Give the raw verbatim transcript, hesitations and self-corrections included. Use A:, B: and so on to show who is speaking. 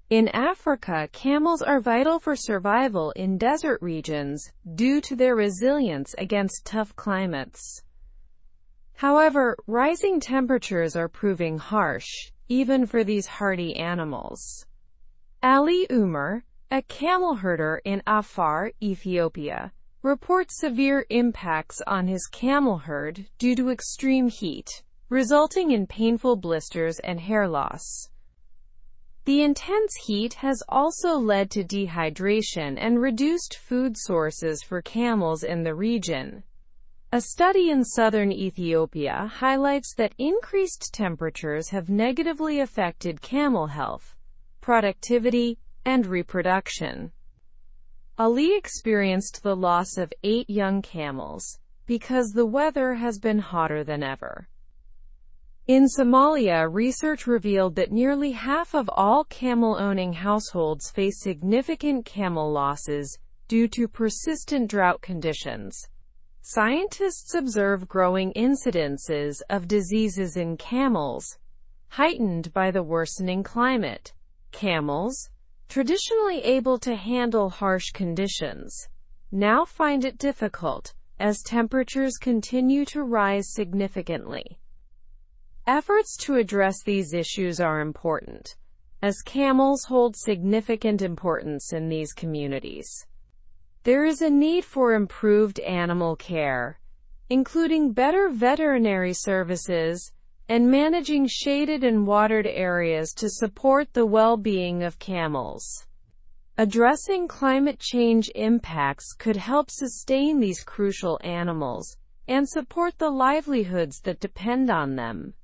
A: In Africa, camels are vital for survival in desert regions, due to their resilience against tough climates. However, rising temperatures are proving harsh, even for these hardy animals. Ali Umar, a camel herder in Afar, Ethiopia, reports severe impacts on his camel herd due to extreme heat, resulting in painful blisters and hair loss. The intense heat has also led to dehydration and reduced food sources for camels in the region. A study in southern Ethiopia highlights that increased temperatures have negatively affected camel health, productivity, and reproduction. Ali experienced the loss of eight young camels because the weather has been hotter than ever. In Somalia, research revealed that nearly half of all camel-owning households face significant camel losses due to persistent drought conditions. Scientists observe growing incidences of diseases in camels, heightened by the worsening climate. Camels, traditionally able to handle harsh conditions, now find it difficult as temperatures continue to rise significantly. Efforts to address these issues are important, as camels hold significant importance in these communities. There is a need for improved animal care, including better veterinary services, and managing shaded and watered areas to support the well-being of camels. Addressing climate change impacts could help sustain these crucial animals, and support the livelihoods that depend on them.